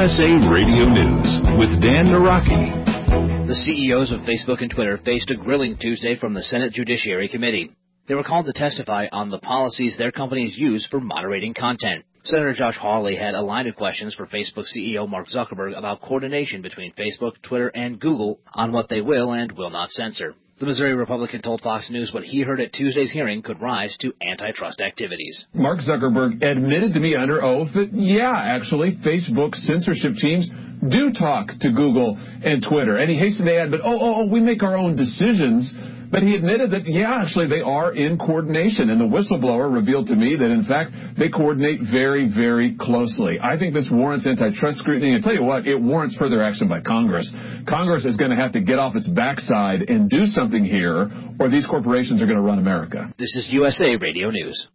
USA Radio News with Dan Naraki. The CEOs of Facebook and Twitter faced a grilling Tuesday from the Senate Judiciary Committee. They were called to testify on the policies their companies use for moderating content. Senator Josh Hawley had a line of questions for Facebook CEO Mark Zuckerberg about coordination between Facebook, Twitter, and Google on what they will and will not censor. The Missouri Republican told Fox News what he heard at Tuesday's hearing could rise to antitrust activities. Mark Zuckerberg admitted to me under oath that, actually, Facebook censorship teams do talk to Google and Twitter. And he hastened to add, but we make our own decisions. But he admitted that, actually, they are in coordination. And the whistleblower revealed to me that, in fact, they coordinate very, very closely. I think this warrants antitrust scrutiny. And tell you what, it warrants further action by Congress. Congress is going to have to get off its backside and do something here, or these corporations are going to run America. This is USA Radio News.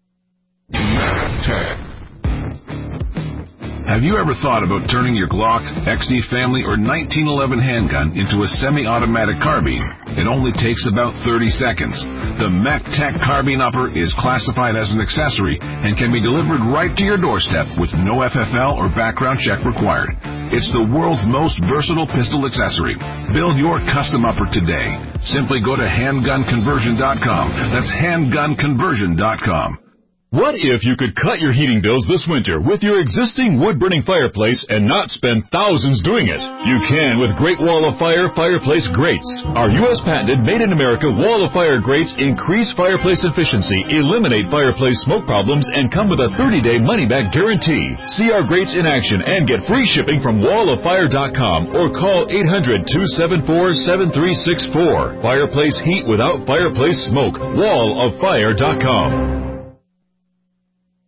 Have you ever thought about turning your Glock, XD Family, or 1911 handgun into a semi-automatic carbine? It only takes about 30 seconds. The MacTac Carbine Upper is classified as an accessory and can be delivered right to your doorstep with no FFL or background check required. It's the world's most versatile pistol accessory. Build your custom upper today. Simply go to handgunconversion.com. That's handgunconversion.com. What if you could cut your heating bills this winter with your existing wood-burning fireplace and not spend thousands doing it? You can with Great Wall of Fire fireplace grates. Our U.S. patented made-in-America Wall of Fire grates increase fireplace efficiency, eliminate fireplace smoke problems, and come with a 30-day money-back guarantee. See our grates in action and get free shipping from walloffire.com or call 800-274-7364. Fireplace heat without fireplace smoke. walloffire.com.